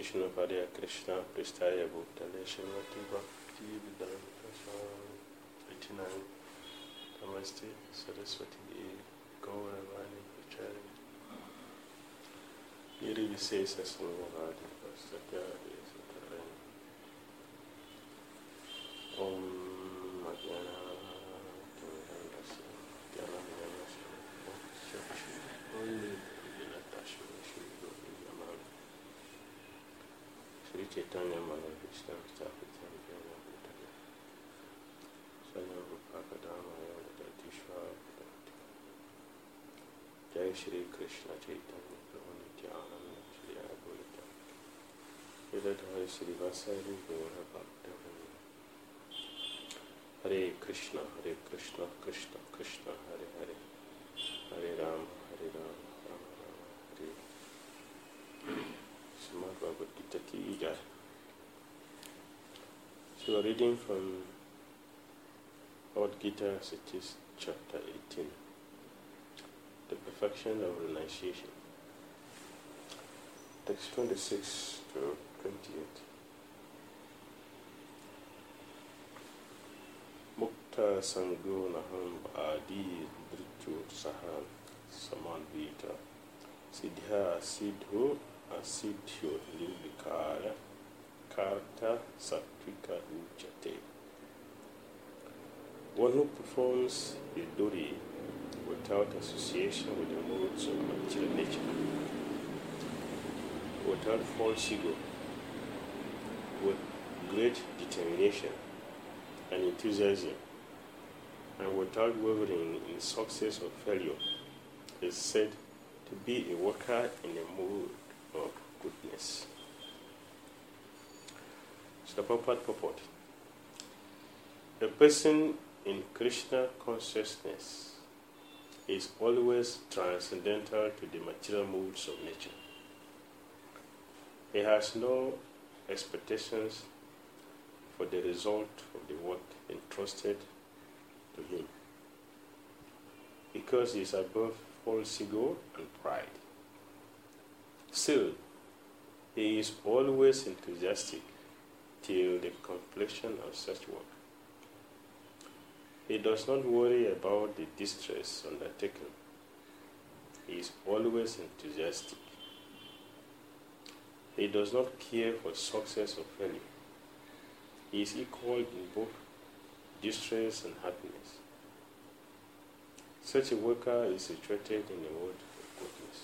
Vishnu Hare Krishna Pristaya Bhutale Shrimati Bhakti Vedanta Swami 89 Namaste Saraswati Gauravani Vichari Iri Visesa Samavadi Pastakyadi Satarani Om Madhyana Kimirandasya Dhyanam Yanasya Shakshi Om Vilatasya Shri Gori Yaman Shri Chaitanya Manavishna Stapita Vyaya Bhutale Sanyam Rupakadama Yamadati Jai Shri Krishna Chaitanya Prabhu Nityananda Shri Advaita Vedadhari Shri Vasari Gaura Bhakta Hare Krishna Krishna Krishna Hare Hare Hare Ram Ram Hare Srimad Bhagavad Gita Ki Jai. So we are reading from Bhagavad Gita, chapter 18. The perfection of renunciation. Text 26 to 28. Mukta Sango Naham Adi Dhritu Saha Samanvita Siddha Siddho Asiddhyo Nirvikara Karta Satvika Uchate. One who performs his duty without association with the modes of material nature, without false ego, with great determination and enthusiasm, and without wavering in success or failure, is said to be a worker in a mood of goodness. So the purport. A person in Krishna consciousness is always transcendental to the material moods of nature. He has no expectations for the result of the work entrusted to him, because he is above false ego and pride. Still, he is always enthusiastic till the completion of such work. He does not worry about the distress undertaken. He is always enthusiastic. He does not care for success or failure. He is equal in both distress and happiness. Such a worker is situated in a world of goodness.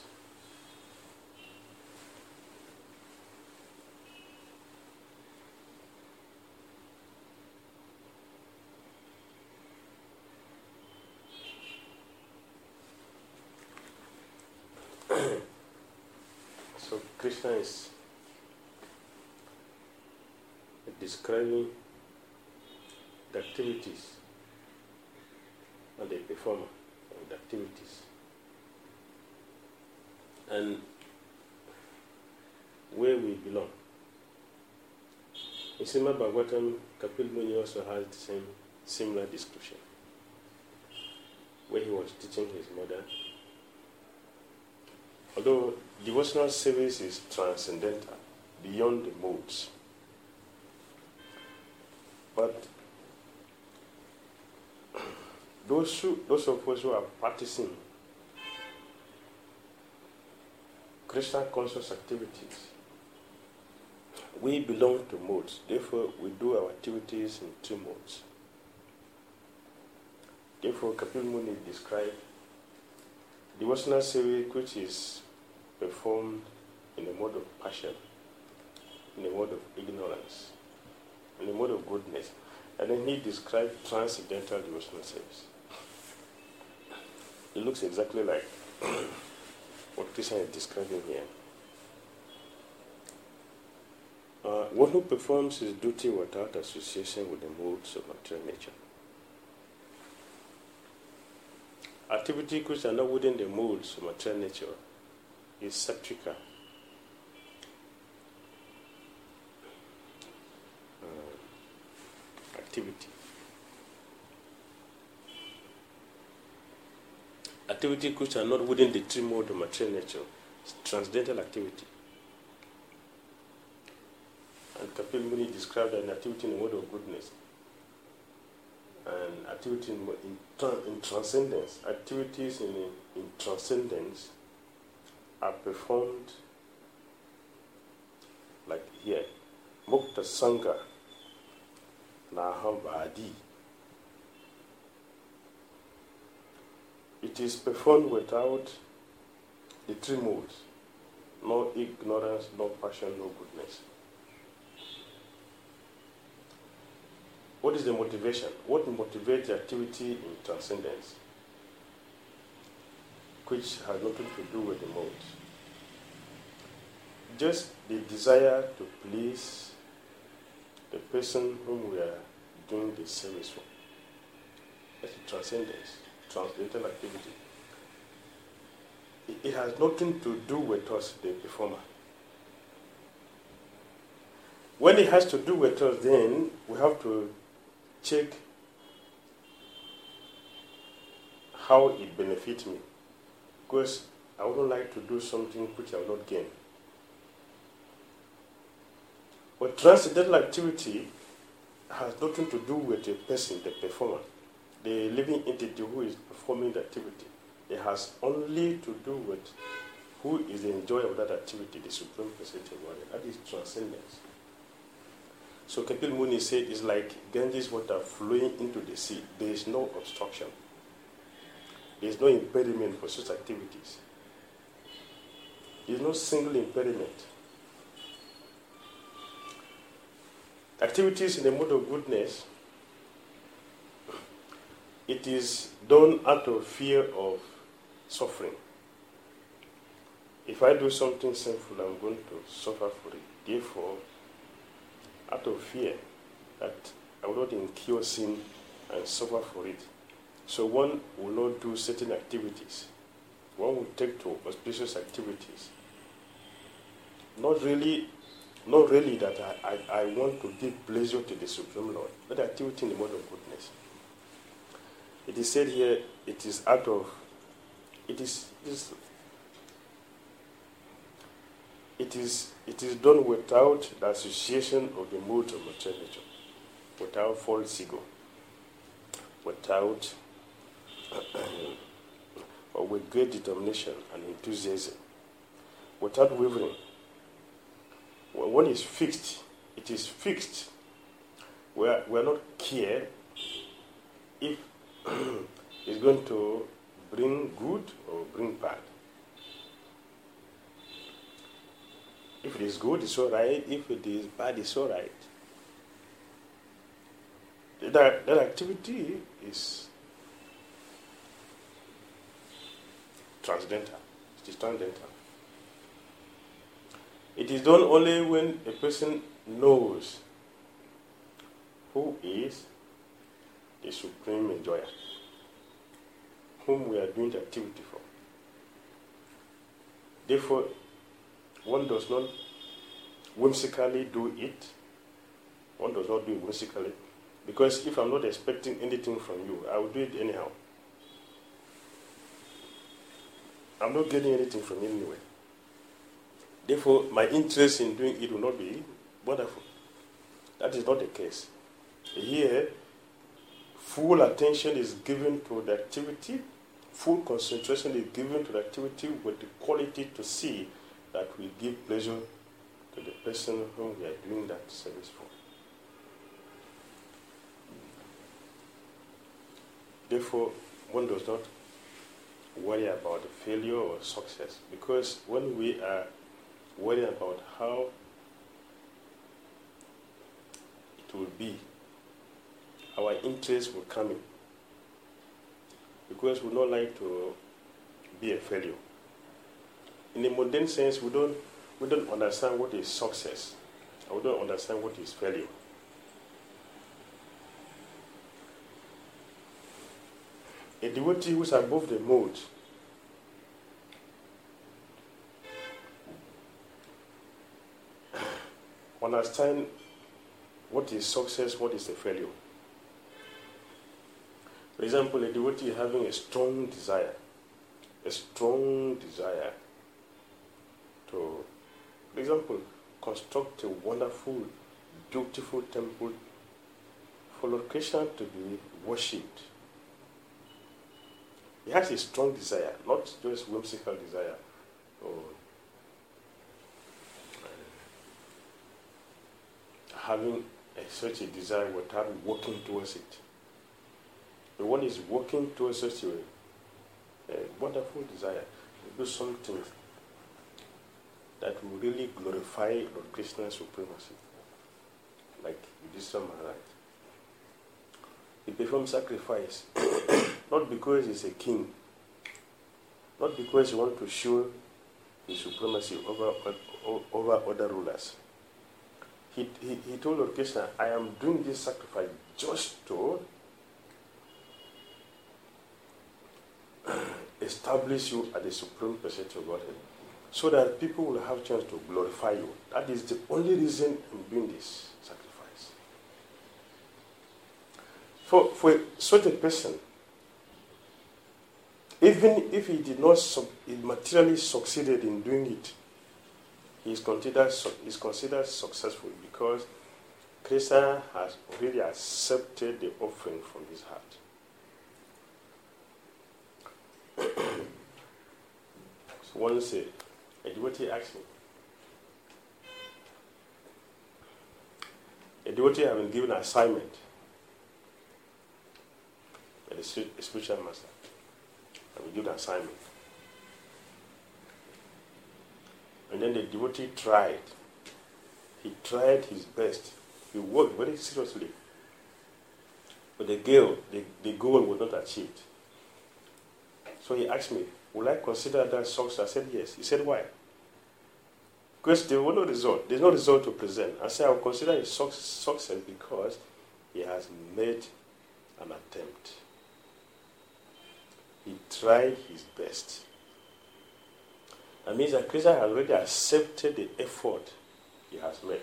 So Krishna is describing the activities and the performer of the activities, and where we belong. In Srimad Bhagavatam, Kapil Muni also has the same similar description, where he was teaching his mother. Although devotional service is transcendental, beyond the modes, but those of us who are practicing Krishna conscious activities, we belong to modes. Therefore, we do our activities in two modes. Therefore, Kapil Muni described devotional service which is performed in a mode of passion, in a mode of ignorance, in a mode of goodness. And then he described transcendental devotional service. It looks exactly like what Krishna is describing here. One who performs his duty without association with the modes of material nature. Activity which are not within the modes of material nature is satvika. Activity. Activity which are not within the three modes of material nature is transcendental activity. Kapil Muni described an activity in the mode of goodness. And activity in transcendence. Activities in transcendence are performed like here. Mukta Sangha Nahavadi. It is performed without the three modes. No ignorance, no passion, no goodness. What is the motivation? What motivates the activity in transcendence, which has nothing to do with the modes? Just the desire to please the person whom we are doing the service for. That's the transcendence, transcendental activity. It has nothing to do with us, the performer. When it has to do with us, then we have to check how it benefits me. Because I wouldn't like to do something which I will not gain. But transcendental activity has nothing to do with the person, the performer, the living entity who is performing the activity. It has only to do with who is the enjoyer of that activity, the Supreme Personality of Godhead. That is transcendence. So Kapil Muni said it's like Ganges water flowing into the sea. There is no obstruction. There is no impediment for such activities. There is no single impediment. Activities in the mode of goodness, it is done out of fear of suffering. If I do something sinful, I'm going to suffer for it. Therefore, out of fear that I will not incur sin and suffer for it. So one will not do certain activities. One will take to auspicious activities. Not really that I want to give pleasure to the Supreme Lord, but activity in the mode of goodness. It is said here, it is out of, it is done without the association of the modes of material nature, without false ego, without or with great determination and enthusiasm, without wavering. When one is fixed, it is fixed. We are not care if it's going to bring good or bring bad. If it is good, it's all right. If it is bad, it's all right. That activity is transcendental. It is transcendental. It is done only when a person knows who is the supreme enjoyer, whom we are doing the activity for. Therefore, one does not whimsically do it. One does not do it whimsically. Because if I'm not expecting anything from you, I will do it anyhow. I'm not getting anything from you anyway. Therefore, my interest in doing it will not be wonderful. That is not the case. Here, full attention is given to the activity, full concentration is given to the activity with the quality to see that we give pleasure to the person whom we are doing that service for. Therefore, one does not worry about the failure or success, because when we are worrying about how it will be, our interest will come in, because we don't like to be a failure. In the modern sense, we don't understand what is success, and we don't understand what is failure. A devotee who is above the mode understand what is success, what is a failure. For example, a devotee having a strong desire to, for example, construct a wonderful beautiful temple for Lord Krishna to be worshipped. He has a strong desire, not just whimsical desire or having such a desire without working towards it. The one is working towards such a wonderful desire to do something that will really glorify Lord Krishna's supremacy, like Yudhishthira Maharaj. He performs sacrifice, not because he's a king, not because he wants to show his supremacy over other rulers. He told Lord Krishna, I am doing this sacrifice just to establish you as the supreme personality of Godhead, so that people will have a chance to glorify you. That is the only reason I'm doing this sacrifice. For such a person, even if he did not materially succeeded in doing it, he is considered successful because Krishna has already accepted the offering from his heart. So once a devotee asked me, a devotee had been given an assignment by the spiritual master. Had been given an assignment. And then the devotee tried. He tried his best. He worked very seriously. But the goal was not achieved. So he asked me, will I consider that success? I said yes. He said, why? Because there was no result. There's no result to present. I said, I will consider it success because he has made an attempt. He tried his best. That means that Krishna has already accepted the effort he has made.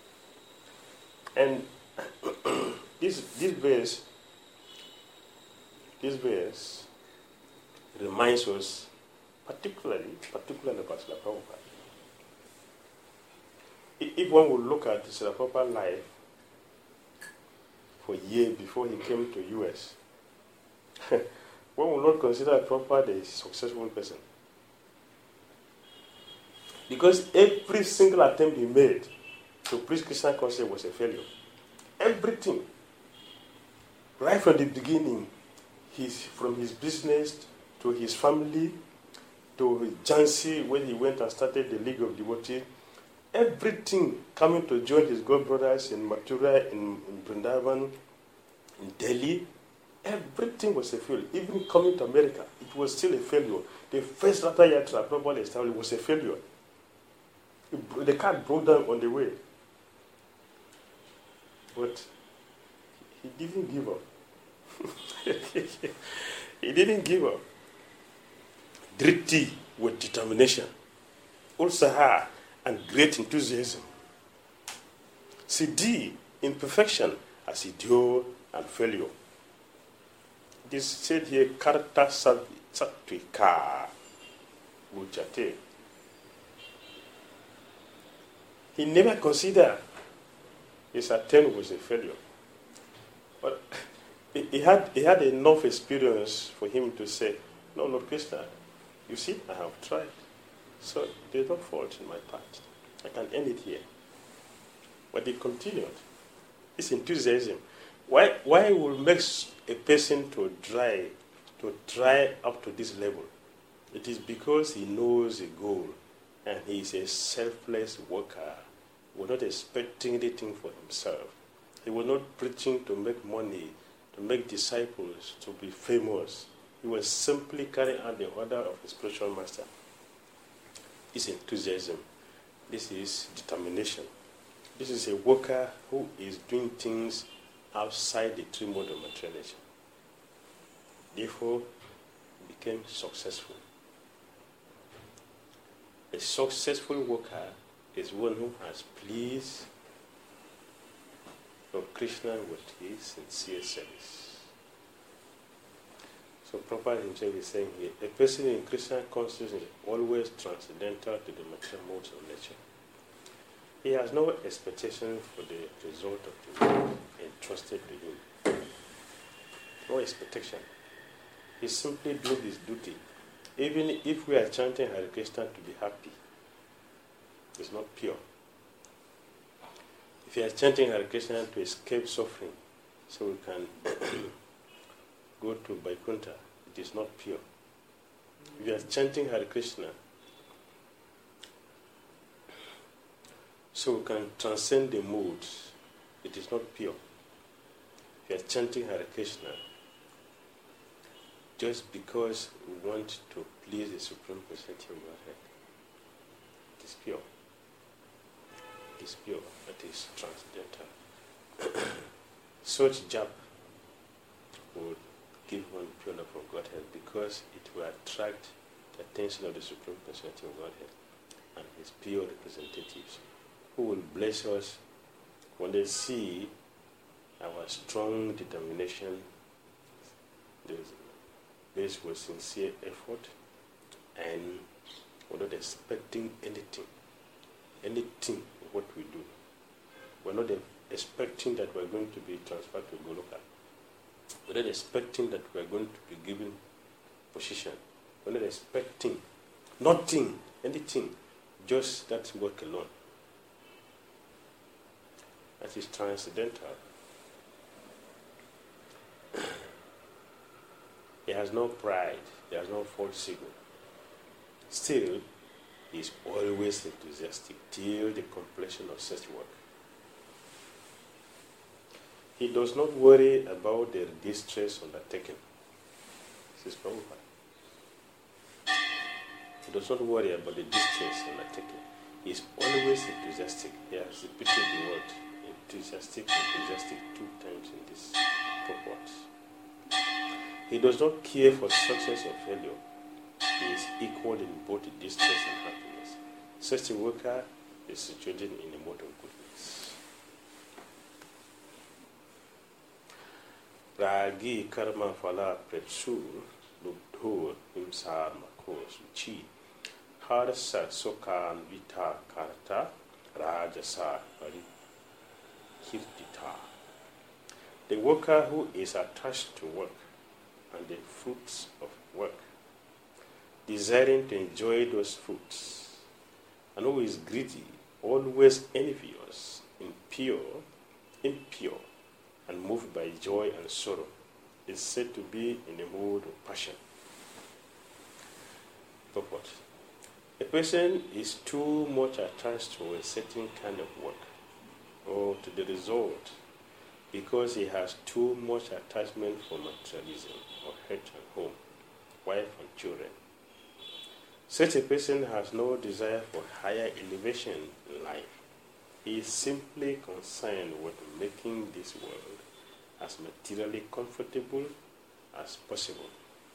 And this verse reminds us particularly about Srila Prabhupada. If one would look at Srila Prabhupada's life for a year before he came to US, one would not consider Prabhupada a successful person. Because every single attempt he made to preach Krishna consciousness was a failure. Everything. Right from the beginning, from his business to his family, to Jhansi, when he went and started the League of Devotees, everything coming to join his god brothers in Mathura, in Vrindavan, in Delhi, everything was a failure. Even coming to America, it was still a failure. The first Ratha Yatra Prabhupada established was a failure. The car broke down on the way. But he didn't give up. He didn't give up. Driti with determination, ulsaha and great enthusiasm. Siddhi in perfection as idio and failure. It is said here, karta sattvika uchate. He never considered his attempt was a failure. But he had enough experience for him to say, no, Lord Krishna, you see, I have tried. So there's no fault in my part. I can end it here. But he continued. This enthusiasm. Why will make a person to try up to this level? It is because he knows a goal and he is a selfless worker. He was not expecting anything for himself. He was not preaching to make money, to make disciples, to be famous. He was simply carrying out the order of his spiritual master. This enthusiasm. This is determination. This is a worker who is doing things outside the true mode of materialism. Therefore, he became successful. A successful worker is one who has pleased Lord Krishna with his sincere service. So Prabhupada himself is saying here, a person in Krishna consciousness is always transcendental to the material modes of nature. He has no expectation for the result of the work entrusted to him. No expectation. He's simply doing his duty. Even if we are chanting Hare Krishna to be happy, it's not pure. If you are chanting Hare Krishna to escape suffering, so we can go to Vaikuntha, it is not pure. If you are chanting Hare Krishna, so we can transcend the moods, it is not pure. If you are chanting Hare Krishna, just because we want to please the Supreme Personality of Godhead, it is pure. It is pure, it is transcendental. Such jap would give one pure love of Godhead because it will attract the attention of the Supreme Personality of Godhead and His pure representatives, who will bless us when they see our strong determination, based with sincere effort, and we're not expecting anything of what we do. We're not expecting that we're going to be transferred to Goloka. We're not expecting that we're going to be given position. We're not expecting nothing, anything, just that work alone. That is transcendental. He has no pride. He has no false ego. Still, he is always enthusiastic till the completion of such work. He does not worry about the distress undertaken. This is Prabhupada. He does not worry about the distress undertaken. He is always enthusiastic. He has repeated the word enthusiastic 2 times in this purport. He does not care for success or failure. He is equal in both distress and happiness. Such a worker is situated in a mode of goodness. Ragi karma phala pretsu lubdho himsar makos uchi harsa sokan vita karta rajasa parikirtita. The worker who is attached to work and the fruits of work, desiring to enjoy those fruits, and who is greedy, always envious, impure, and moved by joy and sorrow, is said to be in a mood of passion. Purport. A person is too much attached to a certain kind of work or to the result because he has too much attachment for materialism or health and home, wife and children. Such a person has no desire for higher elevation in life. He is simply concerned with making this world as materially comfortable as possible.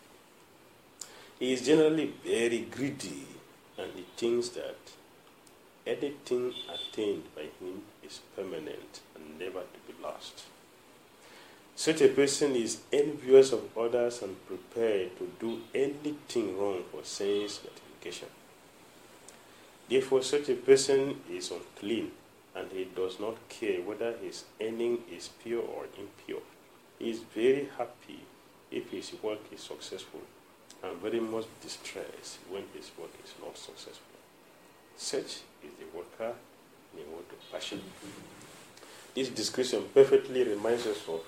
He is generally very greedy, and he thinks that anything attained by him is permanent and never to be lost. Such a person is envious of others and prepared to do anything wrong for sense gratification. Therefore, such a person is unclean, and he does not care whether his earning is pure or impure. He is very happy if his work is successful, and very much distressed when his work is not successful. Such is the worker in a world of passion. This description perfectly reminds us of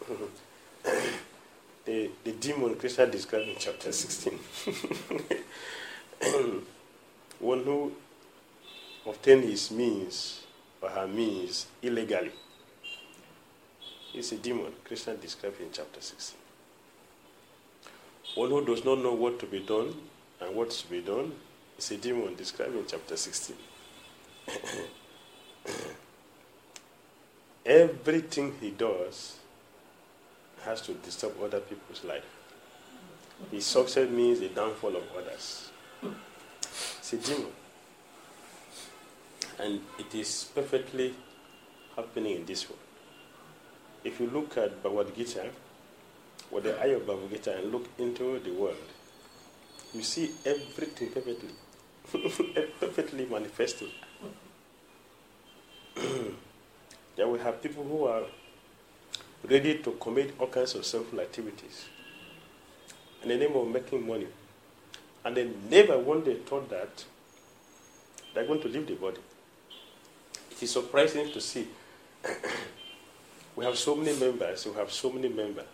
the demon Krishna described in chapter 16. One who obtained his means or her means illegally is a demon Krishna described in chapter 16. One who does not know what to be done and what to be done is a demon described in chapter 16. Everything he does has to disturb other people's life. His success means the downfall of others. It's a demon. And it is perfectly happening in this world. If you look at Bhagavad Gita, with the eye of Bhagavad Gita and look into the world, you see everything perfectly, perfectly manifesting. Then we have people who are ready to commit all kinds of sinful activities in the name of making money. And they never one day thought that they're going to leave the body. It is surprising to see. We have so many members who are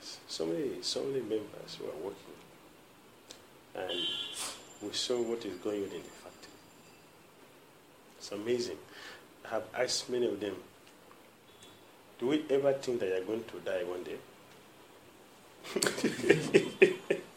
working. And we saw what is going on in the factory. It's amazing. I have asked many of them, do we ever think that you're going to die one day?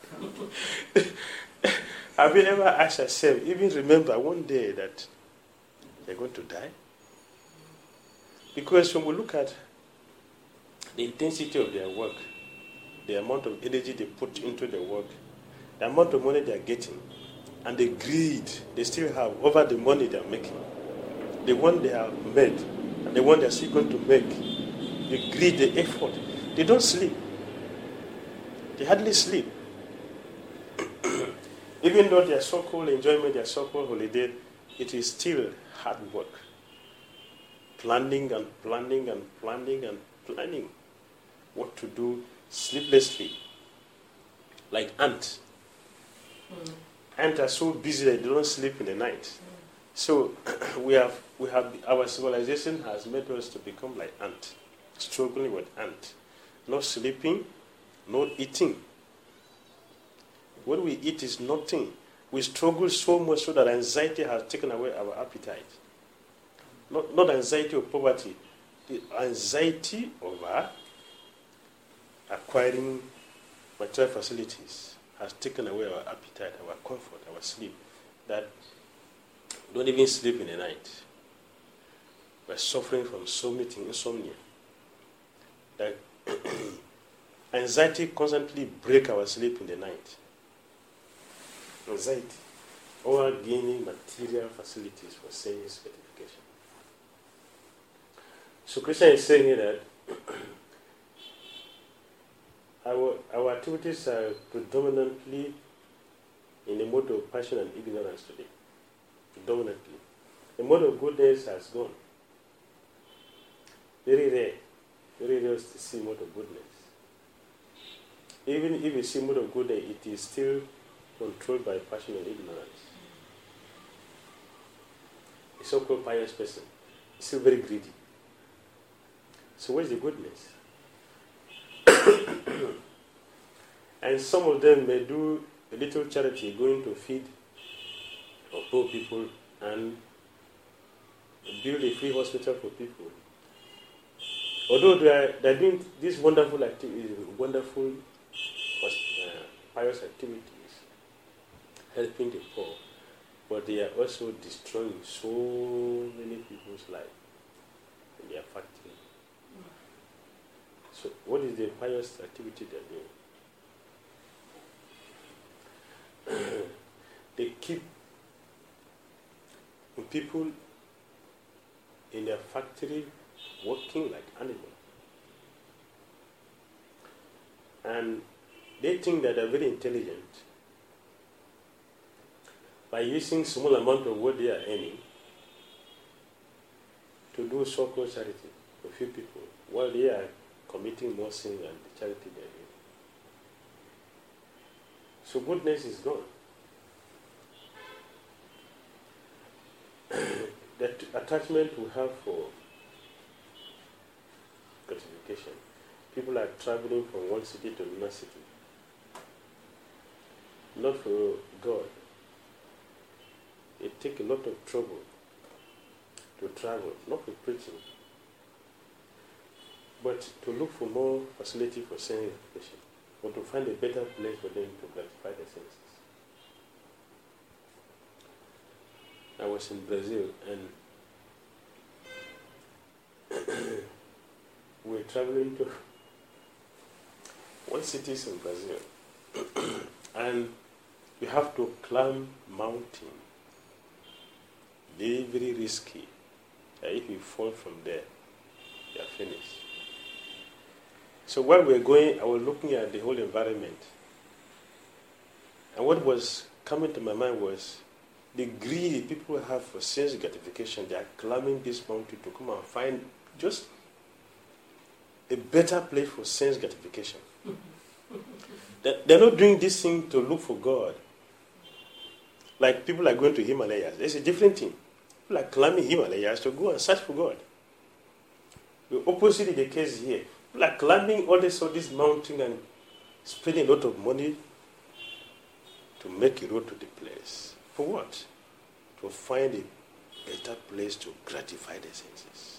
Have you ever asked yourself, even remember one day that you're going to die? Because when we look at the intensity of their work, the amount of energy they put into their work, the amount of money they are getting, and the greed they still have over the money they are making, the one they have made, and the one they are still going to make, the greed, the effort, they don't sleep. They hardly sleep. Even though their so-called enjoyment, their so-called holiday, it is still hard work. Planning and planning and planning and planning what to do sleeplessly. Like ants. Ants are so busy that they don't sleep in the night. So we have our civilization has made us to become like ants, struggling with ants. Not sleeping, not eating. What we eat is nothing. We struggle so much so that anxiety has taken away our appetite. Not anxiety of poverty, the anxiety over acquiring material facilities has taken away our appetite, our comfort, our sleep. That we don't even sleep in the night. We're suffering from so many things, insomnia. That anxiety constantly breaks our sleep in the night. Anxiety, or gaining material facilities for sales gratification. So Christian is saying here that our activities are predominantly in the mode of passion and ignorance today. Predominantly. The mode of goodness has gone. Very rare to see mode of goodness. Even if you see mode of goodness, it is still controlled by passion and ignorance. A so-called pious person is still very greedy. So where's the goodness? And some of them may do a little charity, going to feed or poor people and build a free hospital for people. Although they're doing these wonderful activities, wonderful pious activities, helping the poor, but they are also destroying so many people's lives in their factory. So what is the pious activity they're doing? They keep people in their factory working like animals. And they think that they're very intelligent. By using small amount of what they are earning to do so-called charity for few people, while they are committing more sin than the charity they are doing. So goodness is gone. That attachment we have for gratification. People are traveling from one city to another city. Not for God. It takes a lot of trouble to travel, not for preaching, but to look for more facility for sense gratification, or to find a better place for them to gratify their senses. I was in Brazil and we were traveling to one city in Brazil and you have to climb mountain. Very, very risky. If you fall from there, you are finished. So while we were going, I was looking at the whole environment. And what was coming to my mind was the greed people have for sense gratification, they are climbing this mountain to come and find just a better place for sense gratification. They're not doing this thing to look for God. Like people are going to Himalayas. It's a different thing. People are climbing Himalayas to go and search for God. The opposite is the case here. People are climbing all this mountain and spending a lot of money to make a road to the place. For what? To find a better place to gratify the senses.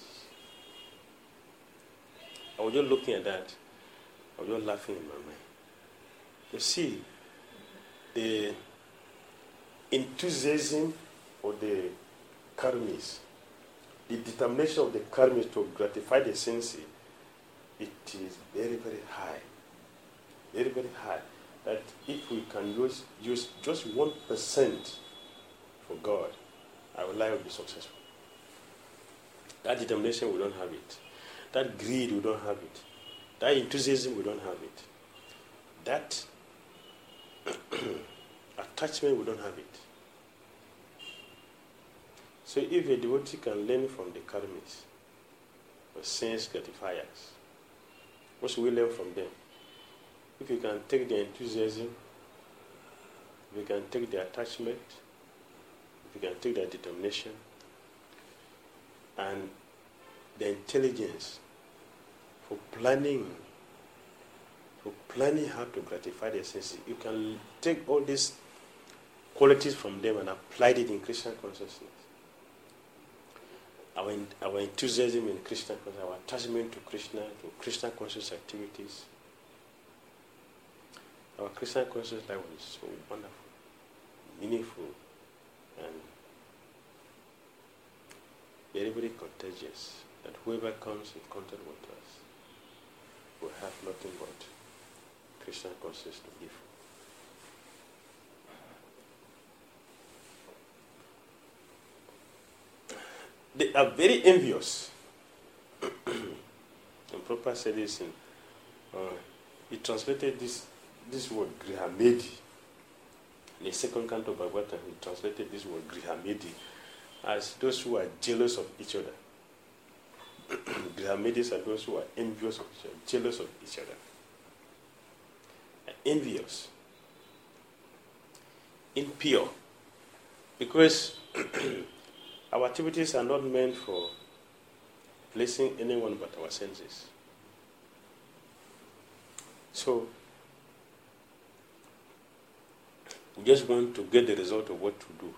I was just looking at that. I was just laughing in my mind. You see, the enthusiasm of the karmis, the determination of the karmis to gratify the senses, it is very, very high. Very, very high. That if we can use just 1% for God, our life will be successful. That determination, we don't have it. That greed, we don't have it. That enthusiasm, we don't have it. That attachment, we don't have it. So if a devotee can learn from the karmis, or sense gratifiers, what should we learn from them? If you can take the enthusiasm, if you can take the attachment, if you can take the determination, and the intelligence for planning how to gratify the senses, you can take all these qualities from them and apply it in Christian consciousness. Our enthusiasm in Krishna, our attachment to Krishna, to Krishna conscious activities. Our Krishna conscious life is so wonderful, meaningful, and very, very contagious, that whoever comes in contact with us will have nothing but Krishna consciousness to give. They are very envious. And Prabhupada said this in, he translated this word Grihamedi. In the second canto of Bhagavatam, he translated this word Grihamedi as those who are jealous of each other. Grihamedis are those who are envious of each other, jealous of each other. Envious. Impure. Because our activities are not meant for pleasing anyone but our senses. So, we just want to get the result of what to do.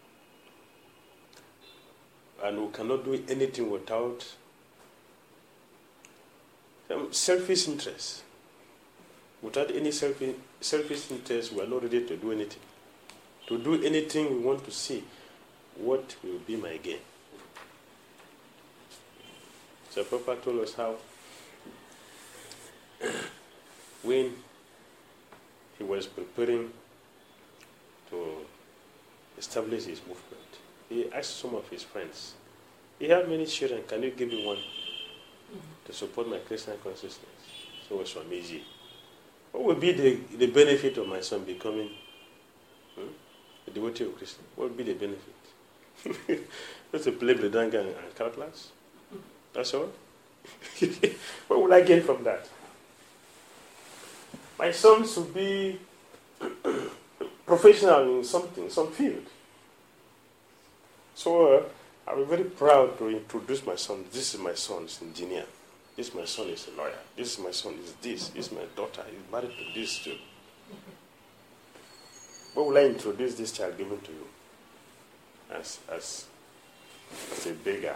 And we cannot do anything without selfish interest. Without any selfish interest, we are not ready to do anything. To do anything, we want to see what will be my gain. So Prabhupada told us how when he was preparing to establish his movement, he asked some of his friends, "You have many children, can you give me one to support my Krishna consciousness?" So was Swamiji. What would be the benefit of my son becoming a devotee of Krishna? What would be the benefit? Just to play Mridanga and calculus? That's all? What will I gain from that? My son should be professional in something, some field. So I'll be very proud to introduce my son. This is my son, he's an engineer. This is my son, is a lawyer. This is my son, is this. This is my daughter, is married to this too. What will I introduce this child given to you as a beggar?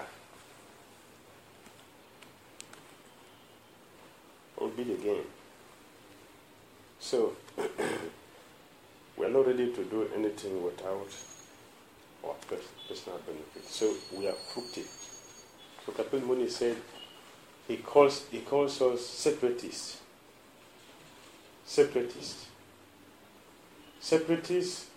What will be the gain? So, we are not ready to do anything without our personal benefit. So, we are fructive. So, Kapil Muni said, he calls us separatists. Separatists. Separatists,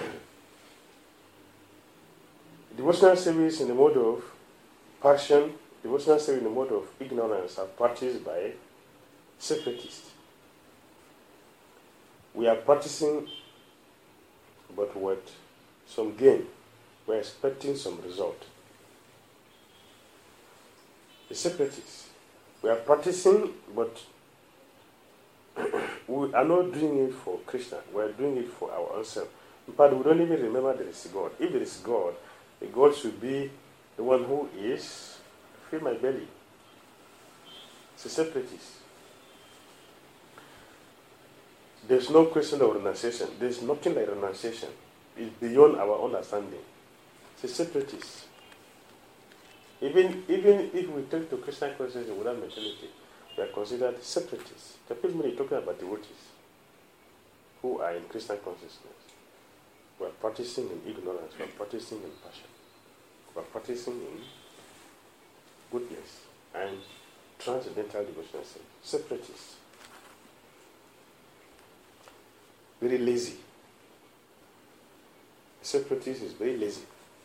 devotional service in the mode of passion, devotional service in the mode of ignorance are practiced by separatists. We are practicing, but what some gain. We're expecting some result. The separatists, we are practicing, but we are not doing it for Krishna. We are doing it for our own self. In fact, we don't even remember there is God. If there is God, the God should be the one who is fill my belly. It's a separatist. There's no question of renunciation. There's nothing like renunciation. It's beyond our understanding. It's a separatist. Even if we take to Christian consciousness without mentality, we are considered separatists. The people are talking about devotees who are in Christian consciousness. We are practicing in ignorance. We are practicing in passion. We are practicing in goodness and transcendental devotion. Separatists. Very lazy. Separatist is very lazy.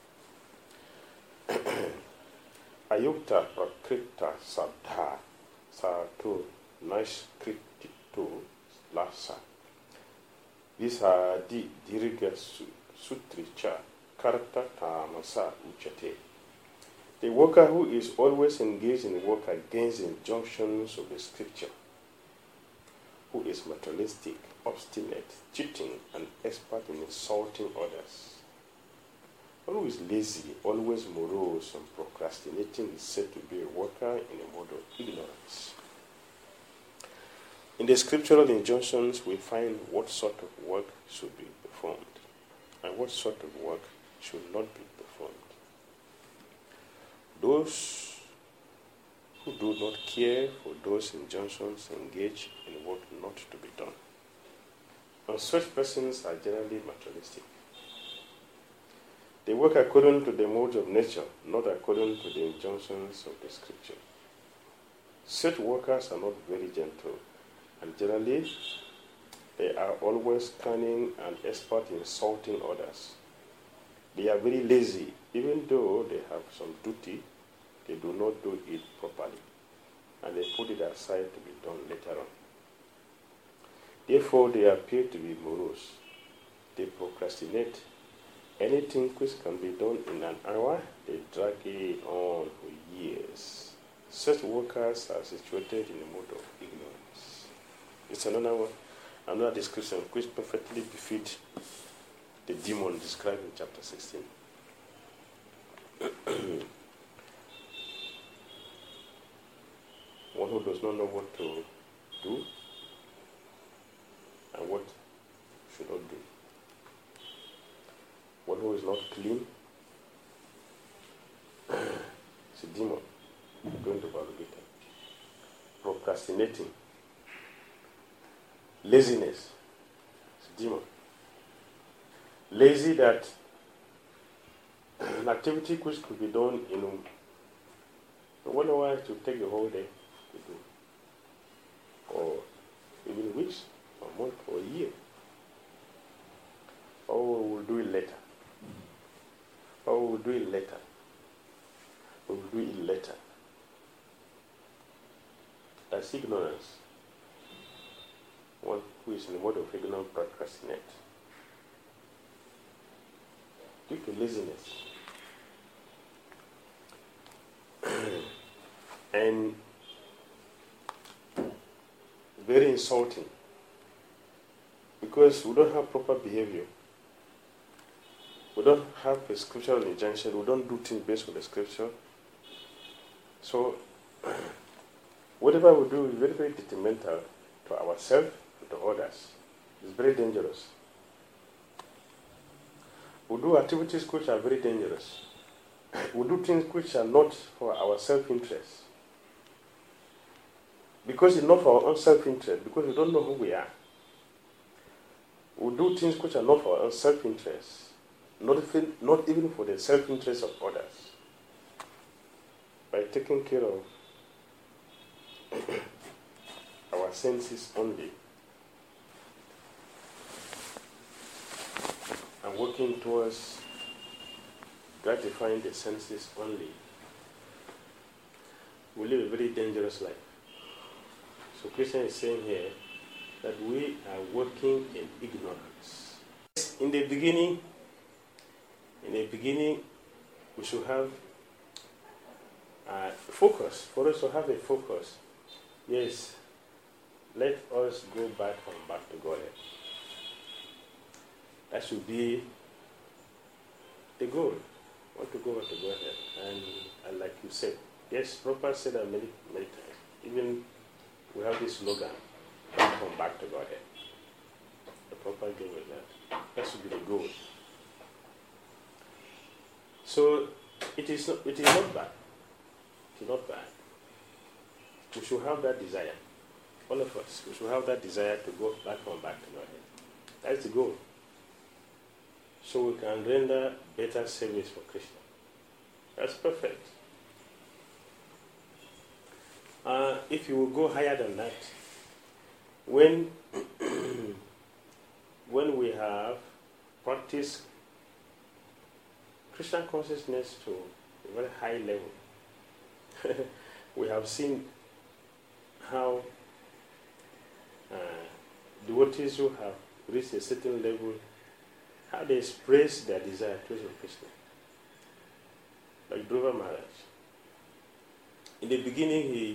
Ayukta prakrita sadha satu naishkrititu lasa. These are the diriga sutricha karta tamasa uchate. The worker who is always engaged in work against the injunctions of the scripture, who is materialistic, obstinate, cheating, and expert in insulting others. One who is lazy, always morose, and procrastinating is said to be a worker in a mode of ignorance. In the scriptural injunctions, we find what sort of work should be performed and what sort of work should not be performed. Those who do not care for those injunctions engage in work not to be done. And such persons are generally materialistic. They work according to the modes of nature, not according to the injunctions of the scripture. Such workers are not very gentle, and generally they are always cunning and expert in insulting others. They are very lazy. Even though they have some duty, they do not do it properly, and they put it aside to be done later on. Therefore, they appear to be morose. They procrastinate. Anything which can be done in an hour, they drag it on for years. Such workers are situated in a mode of ignorance. It's another description which perfectly befits the demon described in chapter 16. One who does not know what to do and what should not do. One who is not clean is a demon going to Bhagavad. Procrastinating. Laziness is a demon. Lazy that an activity which could be done in 1 hour to take the whole day to do. Or even weeks, or a month, or a year. Or we'll do it later. Or we'll do it later. We'll do it later. That's ignorance. One who is in the mode of ignorance procrastinate. Due to laziness. And very insulting. Because we don't have proper behavior. We don't have a scriptural injunction. We don't do things based on the scripture. So, whatever we do is very, very detrimental to ourselves and to others. It's very dangerous. We do activities which are very dangerous. We do things which are not for our self-interest. Because it's not for our own self-interest, because we don't know who we are. We do things which are not for our own self-interest. Not even for the self-interest of others. By taking care of our senses only and working towards gratifying the senses only, we live a very dangerous life. So Krishna is saying here that we are working in ignorance. In the beginning, In the beginning, we should have a focus. For us to have a focus, yes, let us go back to Godhead. That should be the goal. I want to go back to Godhead. And like you said, yes, Prabhupada said that many times. Even we have this slogan, come back to Godhead. The Prabhupada gave it that. That should be the goal. So it is not bad. It is not bad. We should have that desire. All of us, we should have that desire to go back to Godhead. That's the goal. So we can render better service for Krishna. That's perfect. If you will go higher than that, when we have practiced Krishna consciousness to a very high level, we have seen how devotees who have reached a certain level, how they express their desire towards Krishna. Like Dhruva Maharaj. In the beginning,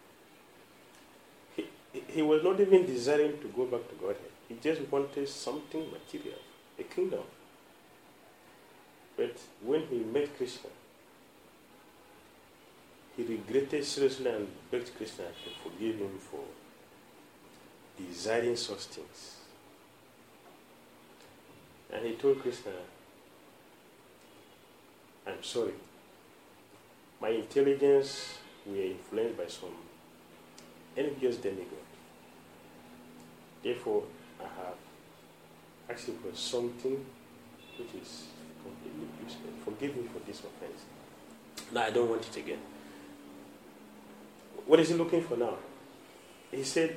he was not even desiring to go back to Godhead. He just wanted something material, a kingdom. But when he met Krishna, he regretted seriously and begged Krishna to forgive him for desiring such things. And he told Krishna, I'm sorry. My intelligence were influenced by some envious demigod. Therefore, I have asked you for something which is completely useless. Forgive me for this offense. Now I don't want it again. What is he looking for now? He said,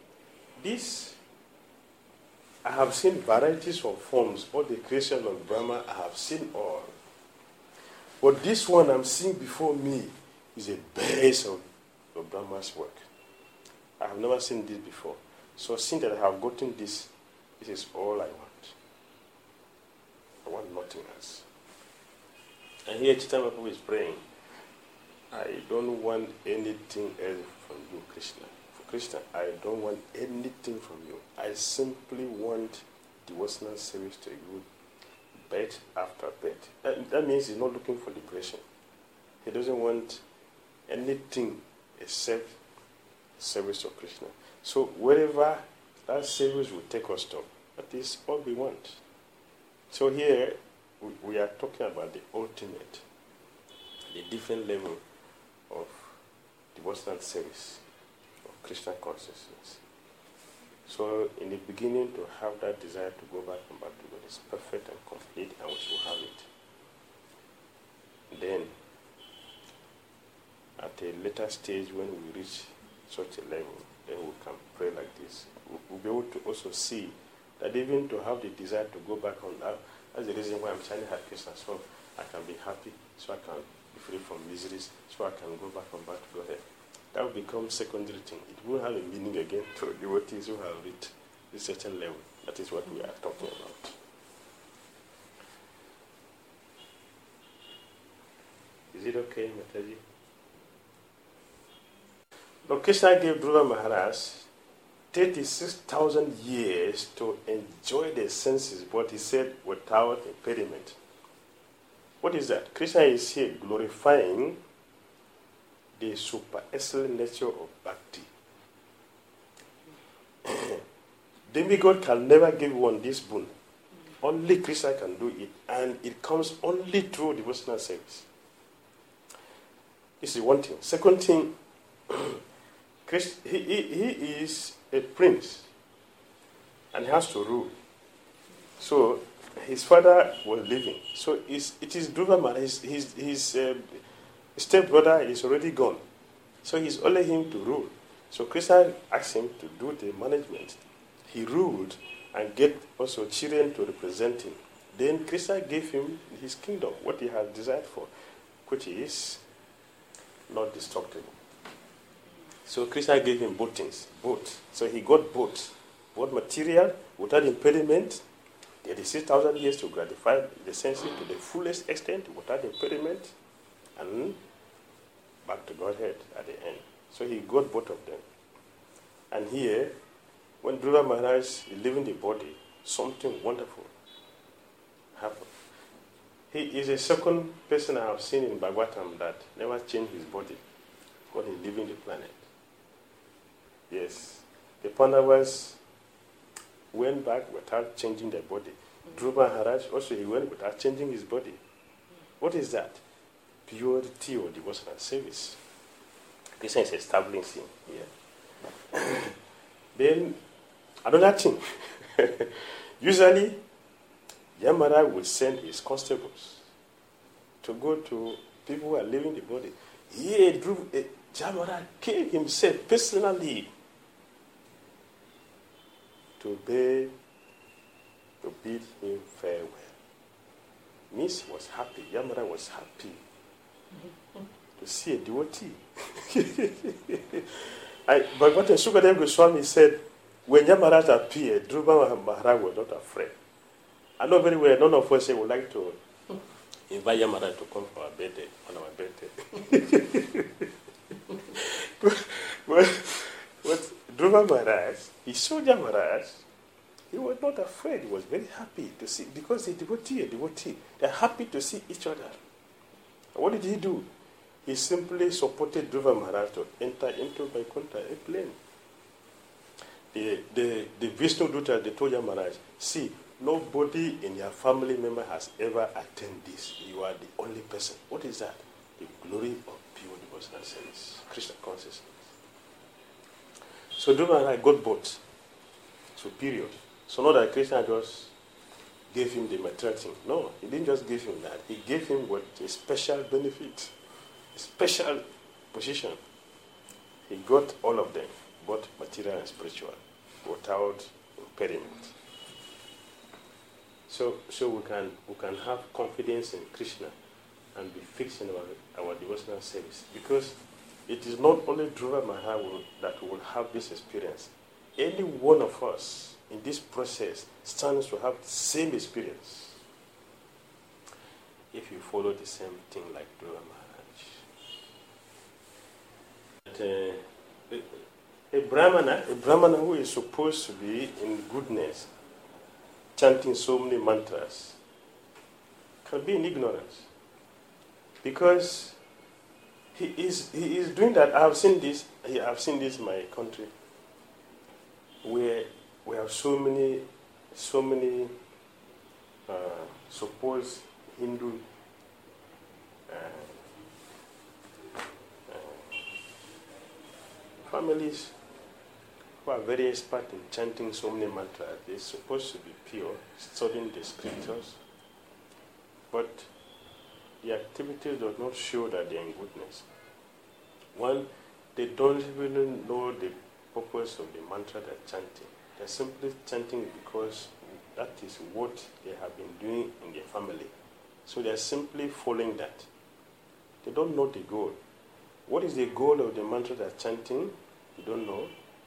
I have seen varieties of forms, all the creation of Brahma, I have seen all. But this one I'm seeing before me is a base of Brahma's work. I have never seen this before. So since that I have gotten this is all I want. I want nothing else. And here Chaitanya Mahaprabhu is praying, I don't want anything else from you, Krishna. For Krishna, I don't want anything from you. I simply want devotional service to you, birth after birth. That means he's not looking for liberation. He doesn't want anything except service to Krishna. So wherever that service will take us to, that is all we want. So here we are talking about the ultimate, the different level of devotional service of Krishna consciousness. So in the beginning, to have that desire to go back to God is perfect and complete, and we should have it. Then, at a later stage, when we reach such a level, then we can pray like this. We'll be able to also see that even to have the desire to go back on that, that's the reason why I'm chanting Hare Krishna, so I can be happy, so I can be free from miseries, so I can go back to Godhead. That will become secondary thing. It will have a meaning again to devotees who have reached a certain level. That is what we are talking about. Is it okay, Mataji? Lord Krishna gave Dhruva Maharaj 36,000 years to enjoy the senses, but he said without impediment. What is that? Krishna is here glorifying the super excellent nature of bhakti. Demigod can never give one this boon. Only Krishna can do it, and it comes only through devotional service. This is one thing. Second thing, he is a prince, and he has to rule. So his father was living. So it is Dhruva Maharaj, his stepbrother is already gone. So it's only him to rule. So Krishna asked him to do the management. He ruled and get also children to represent him. Then Krishna gave him his kingdom, what he has desired for, which is not destructible. So Krishna gave him both things, both. So he got both material without impediment, the 6,000 years to gratify the senses to the fullest extent without impediment, and back to Godhead at the end. So he got both of them. And here, when Dhruva Maharaj is leaving the body, something wonderful happened. He is the second person I have seen in Bhagavatam that never changed his body when he's leaving the planet. Yes. The Pandavas went back without changing their body. Dhruva Maharaj also, he went without changing his body. What is that? Purity or devotional service. This is establishing here. Then, another thing. Usually, Yamara would send his constables to go to people who are leaving the body. Here, Yamara came himself personally to bid him farewell. Miss was happy. Yamara was happy to see a devotee. Bhagavatam Sukadeva Goswami said, when Yamaraj appeared, Dhruva Maharaj was not afraid. I know very well, none of us would like to invite Yamaraj to come for our birthday, on our birthday. but Dhruva Maharaj, he saw Yamaraj, he was not afraid, he was very happy to see, because a devotee, they're happy to see each other. And what did he do? He simply supported Dhruva Maharaj to enter into Vaikuntha, a plane. The Vishnu Duta, they told Yamaraj, see, nobody in your family member has ever attained this. You are the only person. What is that? The glory of pure devotional service, Krishna consciousness. So Dhruva Maharaj got both. So period. So not that Krishna just gave him the material thing. No, he didn't just give him that. He gave him what a special benefit, a special position. He got all of them, both material and spiritual, without impediment. So we can have confidence in Krishna and be fixed in our devotional service, because it is not only Dhruva Maharaj that will have this experience. Any one of us in this process stands to have the same experience if you follow the same thing like Dhruva Maharaj. A Brahmana who is supposed to be in goodness, chanting so many mantras, can be in ignorance, because he is doing that. I have seen this in my country, where we have so many supposed Hindu families who are very expert in chanting so many mantras. They're supposed to be pure, studying the scriptures, but the activity does not show that they are in goodness. One, they don't even know the purpose of the mantra they're chanting. They're simply chanting because that is what they have been doing in their family. So they're simply following that. They don't know the goal. What is the goal of the mantra they're chanting? You don't know.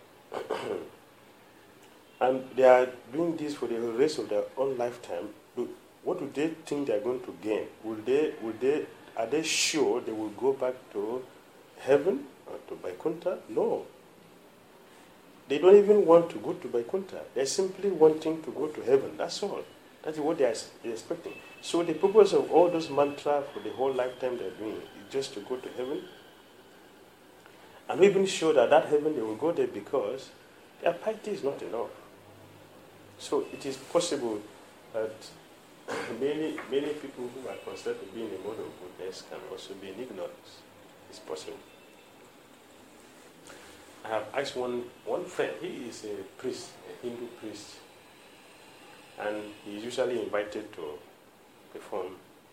And they are doing this for the rest of their own lifetime. What do they think they are going to gain? Are they sure they will go back to heaven or to Vaikuntha? No. They don't even want to go to Vaikuntha. They're simply wanting to go to heaven. That's all. That's what they are expecting. So the purpose of all those mantras for the whole lifetime they're doing is just to go to heaven. And we've been sure that heaven they will go there because their piety is not enough. So it is possible that many people who are considered to be in the mode of goodness can also be in ignorance. It's possible. I have asked one friend. He is a priest, a Hindu priest, and he is usually invited to perform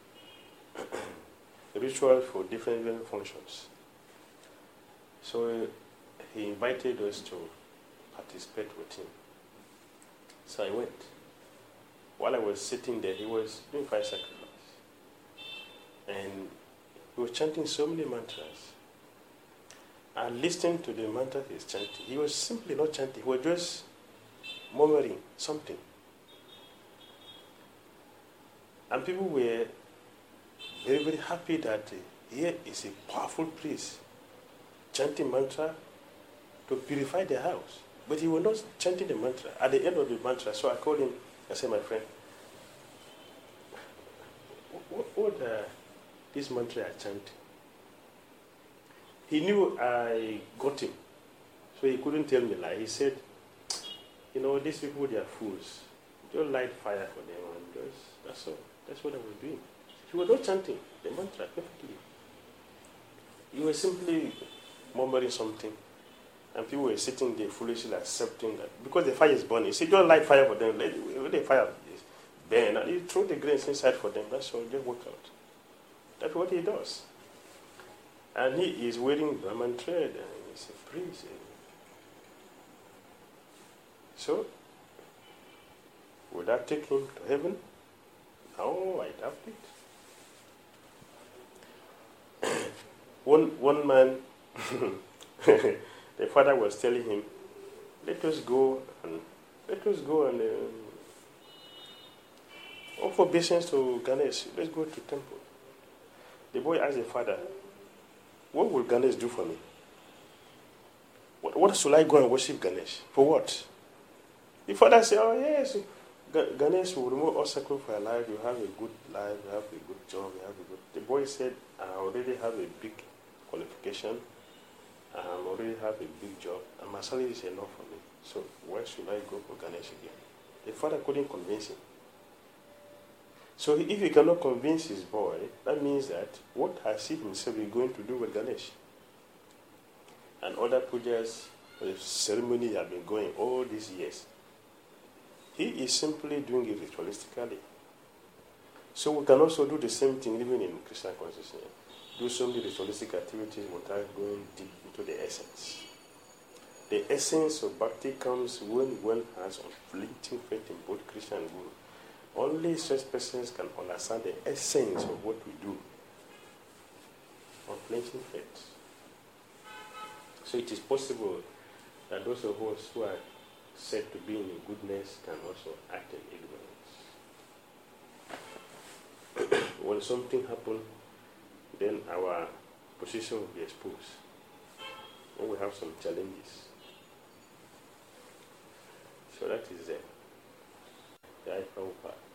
rituals for different functions. So he invited us to participate with him. So I went. While I was sitting there, he was doing fire sacrifice. And he was chanting so many mantras. I listened to the mantra he was chanting. He was simply not chanting. He was just murmuring something. And people were very, very happy that here is a powerful priest chanting mantra to purify their house. But he was not chanting the mantra. At the end of the mantra, so I called him, I said, my friend, what this mantra I chant? He knew I got him, so he couldn't tell me lie. He said, these people, they are fools. Just light fire for them, and that's all. That's what I was doing. He was not chanting the mantra perfectly. You were simply murmuring something, and people were sitting there foolishly accepting that. Because the fire is burning. You see, don't light fire for them. Let the fire burn, and you throw the grains inside for them. That's all. Just work out. That's what he does. And he is wearing Brahman thread, and he's a priest. So, would that take him to heaven? No, I doubt it. One man, the father was telling him, let us go and offer obeisance to Ganesh. Let's go to temple. The boy asked the father, what will Ganesh do for me? What should I go and worship Ganesh? For what? The father said, oh yes, Ganesh will remove obstacles for your life. You have a good life, you have a good job, you have a good... The boy said, I already have a big qualification, I already have a big job, and my salary is enough for me. So why should I go for Ganesh again? The father couldn't convince him. So if he cannot convince his boy, that means that what has he himself been going to do with Ganesh? And other pujas, the ceremony have been going all these years. He is simply doing it ritualistically. So we can also do the same thing even in Krishna consciousness. Do so many ritualistic activities without going deep into the essence. The essence of bhakti comes when one has unflinching faith in both Krishna and Guru. Only such persons can understand the essence of what we do. Unflinching faith. So it is possible that those of us who are said to be in goodness can also act in ignorance. When something happens, then our position will be exposed. When we have some challenges. So that is there. Jai Prabhupada.